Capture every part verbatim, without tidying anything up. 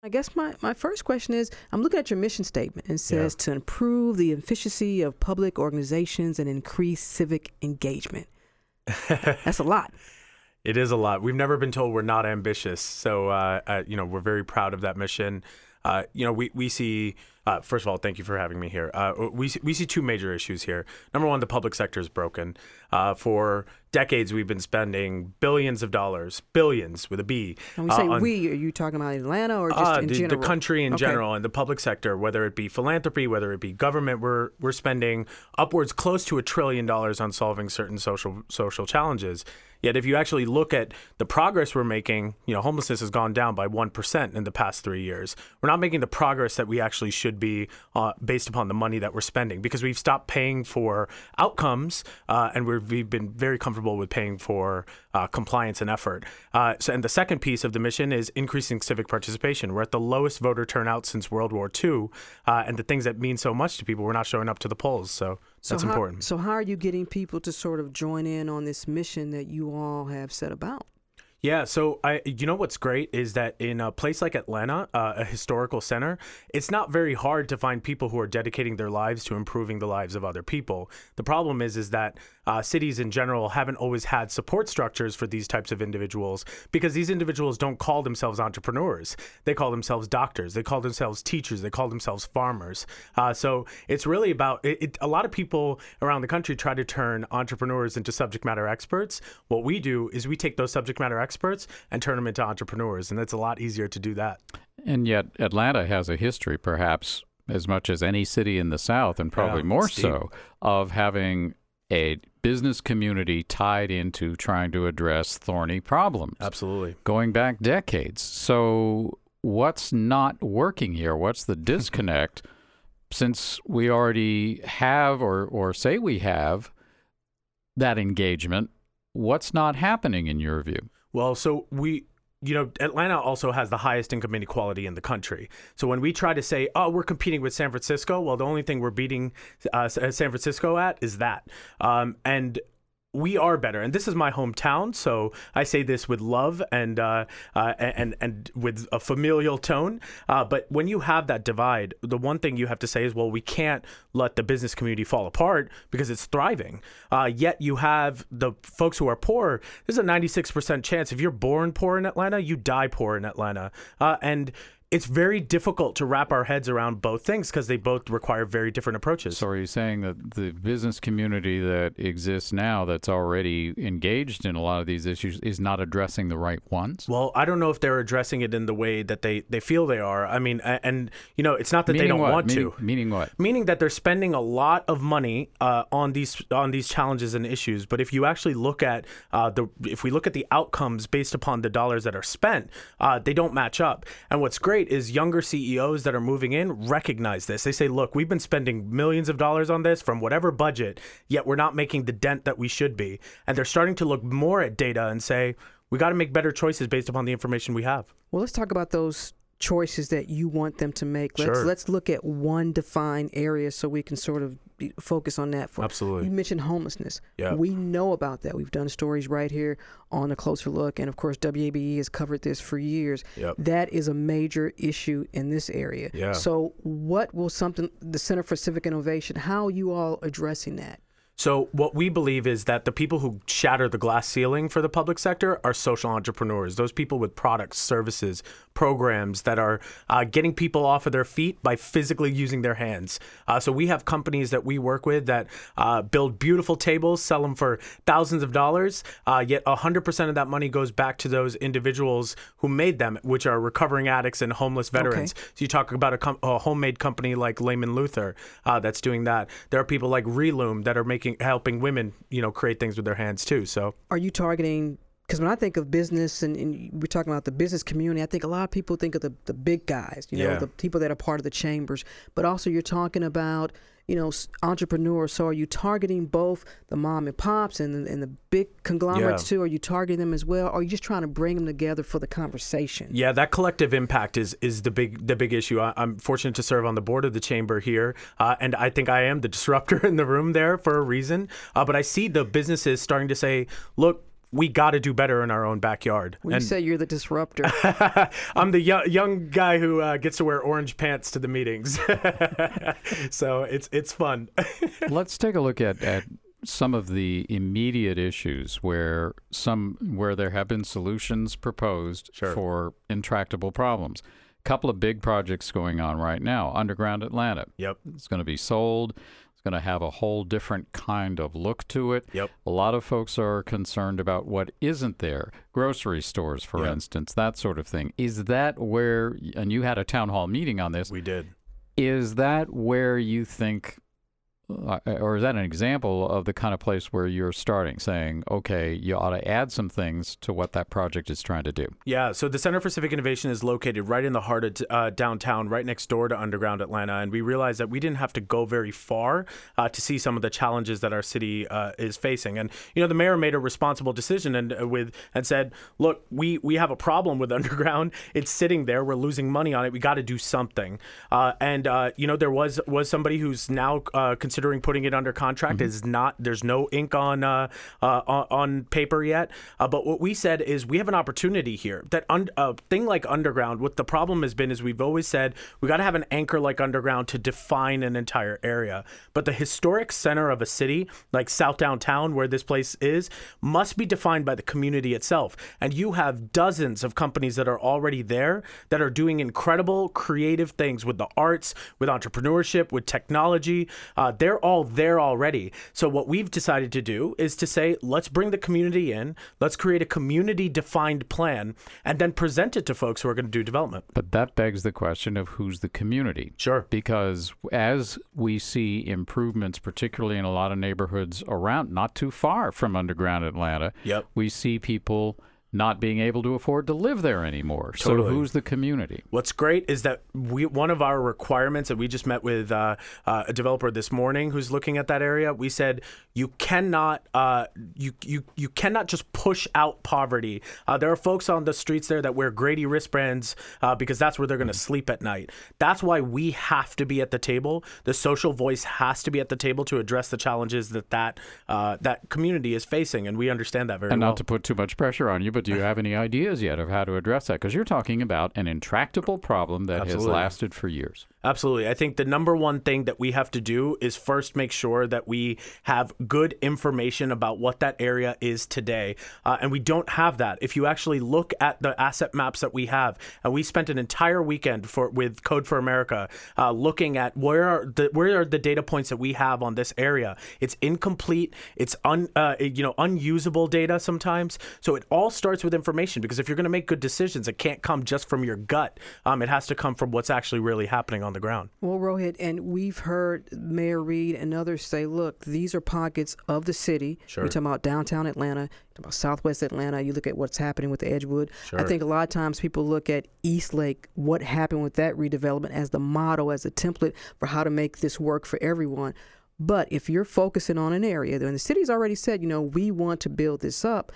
I guess my, my first question is, I'm looking at your mission statement and it says Yeah. to improve the efficiency of public organizations and increase civic engagement. That's a lot. It is a lot. We've never been told we're not ambitious. So, uh, uh, you know, we're very proud of that mission. Uh, you know, we, we see, uh, first of all, thank you for having me here. Uh, we, see- we see two major issues here. Number one, the public sector is broken. Uh, for decades, we've been spending billions of dollars, billions with a B. When we say uh, on- we, are you talking about Atlanta or just Uh, in the, general? the country in Okay. general and the public sector, whether it be philanthropy, whether it be government, we're we're spending upwards close to a trillion dollars on solving certain social social challenges. Yet, if you actually look at the progress we're making, you know, homelessness has gone down by one percent in the past three years. We're not making the progress that we actually should be uh, based upon the money that we're spending because we've stopped paying for outcomes uh, and we're, we've been very comfortable with paying for uh, compliance and effort. Uh, so, and the second piece of the mission is increasing civic participation. We're at the lowest voter turnout since World War Two, uh, and the things that mean so much to people, we're not showing up to the polls. So that's so how, important. So how are you getting people to sort of join in on this mission that you all have set about? Yeah, so I, you know what's great is that in a place like Atlanta, uh, a historical center, it's not very hard to find people who are dedicating their lives to improving the lives of other people. The problem is, is that uh, cities in general haven't always had support structures for these types of individuals because these individuals don't call themselves entrepreneurs. They call themselves doctors. They call themselves teachers. They call themselves farmers. Uh, so it's really about it, it. A lot of people around the country try to turn entrepreneurs into subject matter experts. What we do is we take those subject matter experts experts and turn them into entrepreneurs. And it's a lot easier to do that. And yet Atlanta has a history, perhaps as much as any city in the South, and probably Yeah, more it's deep. so, of having a business community tied into trying to address thorny problems. Absolutely. Going back decades. So what's not working here? What's the disconnect since we already have or, or say we have that engagement? What's not happening in your view? Well, so we, you know, Atlanta also has the highest income inequality in the country. So when we try to say, oh, we're competing with San Francisco, well, the only thing we're beating uh, San Francisco at is that. Um, and we are better, and this is my hometown, so I say this with love and uh, uh, and and with a familial tone. Uh, but when you have that divide, the one thing you have to say is, well, we can't let the business community fall apart because it's thriving. Uh, yet you have the folks who are poor. There's a ninety-six percent chance if you're born poor in Atlanta, you die poor in Atlanta, uh, and it's very difficult to wrap our heads around both things because they both require very different approaches. So are you saying that the business community that exists now that's already engaged in a lot of these issues is not addressing the right ones? Well, I don't know if they're addressing it in the way that they, they feel they are. I mean, a- and, you know, it's not that Meaning they don't what? want meaning, to. Meaning what? Meaning that they're spending a lot of money uh, on these on these challenges and issues. But if you actually look at uh, the if we look at the outcomes based upon the dollars that are spent, uh, they don't match up. And what's great is younger C E Os that are moving in recognize this. They say, look, we've been spending millions of dollars on this from whatever budget, yet we're not making the dent that we should be. And they're starting to look more at data and say, we got to make better choices based upon the information we have. Well, let's talk about those choices that you want them to make. Let's Sure. let's look at one defined area so we can sort of be, focus on that. For, Absolutely. You mentioned homelessness. Yeah. We know about that. We've done stories right here on A Closer Look. And of course, W A B E has covered this for years. Yep. That is a major issue in this area. Yeah. So what will something, the Center for Civic Innovation, how are you all addressing that? So what we believe is that the people who shatter the glass ceiling for the public sector are social entrepreneurs, those people with products, services, programs that are uh, getting people off of their feet by physically using their hands. Uh, so we have companies that we work with that uh, build beautiful tables, sell them for thousands of dollars, uh, yet one hundred percent of that money goes back to those individuals who made them, which are recovering addicts and homeless veterans. Okay. So you talk about a, com- a homemade company like Layman Luther uh, that's doing that. There are people like Reloom that are making helping women, you know, create things with their hands too. So Are you targeting, because when I think of business and, and we're talking about the business community, I think a lot of people think of the, the big guys, you know, Yeah. the people that are part of the chambers, but also you're talking about, you know, s- entrepreneurs. So are you targeting both the mom and pops and, and the big conglomerates Yeah. too? Are you targeting them as well? Or are you just trying to bring them together for the conversation? yeah, that collective impact is is the big the big issue. I, I'm fortunate to serve on the board of the chamber here, uh, and I think I am the disruptor in the room there for a reason. Uh, but I see the businesses starting to say, look, we got to do better in our own backyard. When and you say you're the disruptor. I'm the young, young guy who uh, gets to wear orange pants to the meetings. So it's it's fun. Let's take a look at, at some of the immediate issues where some where there have been solutions proposed Sure. for intractable problems. A couple of big projects going on right now. Underground Atlanta. Yep. It's going to be sold. It's going to have a whole different kind of look to it. Yep. A lot of folks are concerned about what isn't there. Grocery stores, for Yep. instance, that sort of thing. Is that where, and you had a town hall meeting on this, We did. is that where you think, uh, or is that an example of the kind of place where you're starting, saying, okay, you ought to add some things to what that project is trying to do? Yeah, so the Center for Civic Innovation is located right in the heart of uh, downtown, right next door to Underground Atlanta. And we realized that we didn't have to go very far uh, to see some of the challenges that our city uh, is facing. And, you know, the mayor made a responsible decision and uh, with and said, look, we, we have a problem with Underground. It's sitting there. We're losing money on it. We got to do something. Uh, and, uh, you know, there was was somebody who's now uh, considering putting it under contract. Mm-hmm. Is not There's no ink on uh, uh, on, on paper yet. Uh, but what we said is we have an opportunity here. That un- uh, thing like Underground, what the problem has been is we've always said we got to have an anchor like Underground to define an entire area. But the historic center of a city, like South Downtown, where this place is, must be defined by the community itself. And you have dozens of companies that are already there that are doing incredible creative things with the arts, with entrepreneurship, with technology. Uh, they're all there already. So what we've decided to do is to say, let's bring the community in, let's create a community-defined plan, and then present it to folks who are going to do development. But that begs the question of who's the community. Sure. Because as we see improvements, particularly in a lot of neighborhoods around, not too far from Underground Atlanta, Yep. we see people not being able to afford to live there anymore. Totally. So who's the community? What's great is that we one of our requirements, and we just met with uh, uh, a developer this morning who's looking at that area. We said you cannot uh, you you you cannot just push out poverty. Uh, there are folks on the streets there that wear Grady wristbands uh, because that's where they're going to sleep at night. That's why we have to be at the table. The social voice has to be at the table to address the challenges that that uh, that community is facing, and we understand that very And well. not to put too much pressure on you, but do you have any ideas yet of how to address that? Because you're talking about an intractable problem that Absolutely. has lasted for years. Absolutely. I think the number one thing that we have to do is first make sure that we have good information about what that area is today. Uh, and we don't have that. If you actually look at the asset maps that we have, and we spent an entire weekend for with Code for America uh, looking at where are the where are the data points that we have on this area. It's incomplete. It's un uh, you know unusable data sometimes. So it all starts with information, because if you're going to make good decisions, it can't come just from your gut. Um, it has to come from what's actually really happening on the ground. Well, Rohit, and we've heard Mayor Reed and others say, look, these are pockets of the city. Sure. We're talking about downtown Atlanta, talking about southwest Atlanta. You look at what's happening with Edgewood. Sure. I think a lot of times people look at Eastlake, what happened with that redevelopment, as the model, as a template for how to make this work for everyone. But if you're focusing on an area, and the city's already said, you know, we want to build this up,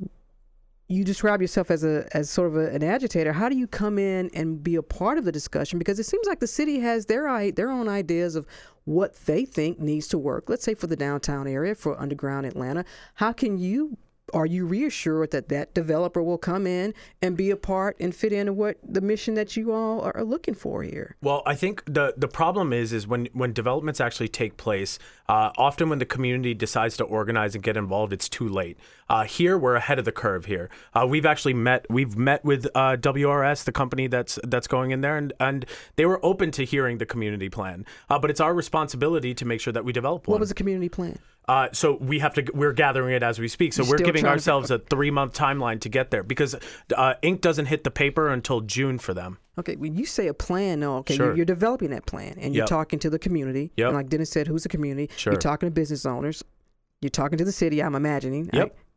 you describe yourself as a as sort of a, an agitator. How do you come in and be a part of the discussion? Because it seems like the city has their i- their own ideas of what they think needs to work. Let's say for the downtown area, for Underground Atlanta. How can you, are you reassured that that developer will come in and be a part and fit into what the mission that you all are looking for here? Well, I think the the problem is is when when developments actually take place, uh, often when the community decides to organize and get involved, it's too late. Uh, here, we're ahead of the curve. Here, uh, we've actually met. We've met with uh, W R S, the company that's that's going in there, and and they were open to hearing the community plan. Uh, but it's our responsibility to make sure that we develop one. What was the community plan? Uh, so we have to. We're gathering it as we speak. So You're we're still giving trying to- ourselves a three-month timeline to get there, because uh, ink doesn't hit the paper until June for them. Okay, when you say a plan, no, okay, Sure. you're, you're developing that plan, and you're Yep. talking to the community. Yep. And like Dennis said, who's the community? Sure. You're talking to business owners. You're talking to the city, I'm imagining. Yep. I-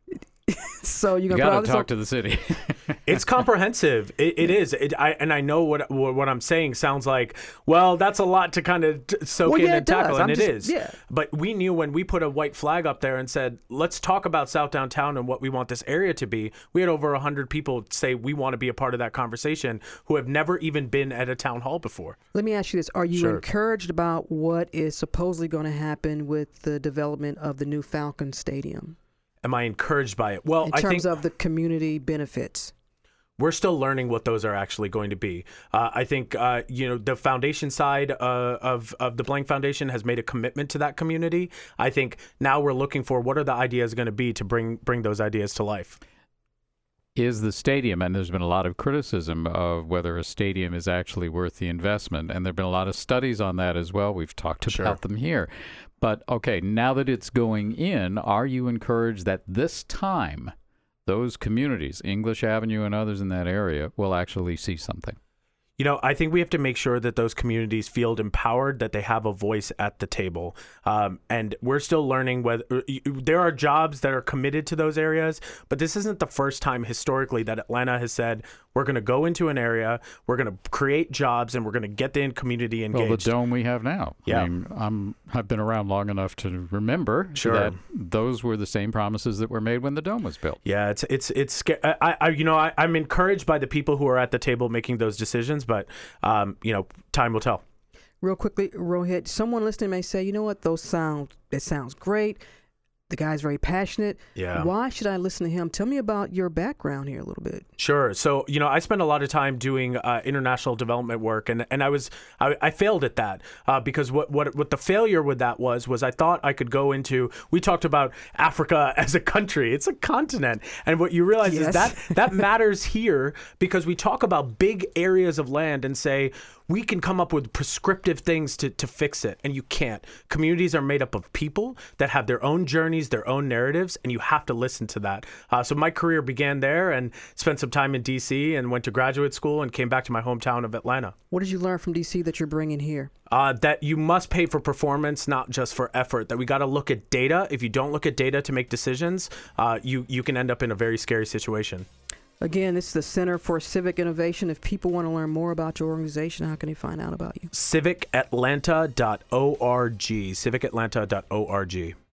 so you're You going to put got all to this talk on- to the city. It's comprehensive. It, it is. It, I, and I know what, what what I'm saying sounds like, well, that's a lot to kind of t- soak Well, in yeah, and it does. tackle, I'm and it just- is. yeah. But we knew when we put a white flag up there and said, let's talk about South Downtown and what we want this area to be. We had over one hundred people say we want to be a part of that conversation who have never even been at a town hall before. Let me ask you this. Are you Sure. encouraged about what is supposedly going to happen with the development of the new Falcon Stadium? am I encouraged by it? Well, In I terms think of the community benefits. we're still learning what those are actually going to be. Uh, I think uh, you know the foundation side uh, of of the Blank Foundation has made a commitment to that community. I think now we're looking for what are the ideas going to be to bring bring those ideas to life. Is the stadium, and there's been a lot of criticism of whether a stadium is actually worth the investment, and there have been a lot of studies on that as well. We've talked Sure. about them here. But, okay, now that it's going in, are you encouraged that this time those communities, English Avenue and others in that area, will actually see something? You know, I think we have to make sure that those communities feel empowered, that they have a voice at the table. Um, and we're still learning whether there are jobs that are committed to those areas, but this isn't the first time historically that Atlanta has said, we're going to go into an area, we're going to create jobs, and we're going to get the community engaged. Well, the dome we have now. Yeah. I mean, I'm, I've been around long enough to remember Sure. that those were the same promises that were made when the dome was built. Yeah, it's it's it's sca- I, I you know I, I'm encouraged by the people who are at the table making those decisions, but um, you know, time will tell. Real quickly, Rohit, someone listening may say, you know what, those sound, it sounds great. The guy's very passionate. Yeah. Why should I listen to him? Tell me about your background here a little bit. Sure. So, you know, I spent a lot of time doing uh, international development work, and, and I was I, I failed at that uh, because what, what what the failure with that was was I thought I could go into. We talked about Africa as a country; it's a continent, and what you realize Yes. is that that matters here because we talk about big areas of land and say we can come up with prescriptive things to, to fix it, and you can't. Communities are made up of people that have their own journeys, their own narratives, and you have to listen to that. Uh, so my career began there and spent some time in D C and went to graduate school and came back to my hometown of Atlanta. What did you learn from D C that you're bringing here? Uh, that you must pay for performance, not just for effort. That we got to look at data. If you don't look at data to make decisions, uh, you, you can end up in a very scary situation. Again, this is the Center for Civic Innovation. If people want to learn more about your organization, how can they find out about you? civic atlanta dot org. civic atlanta dot org.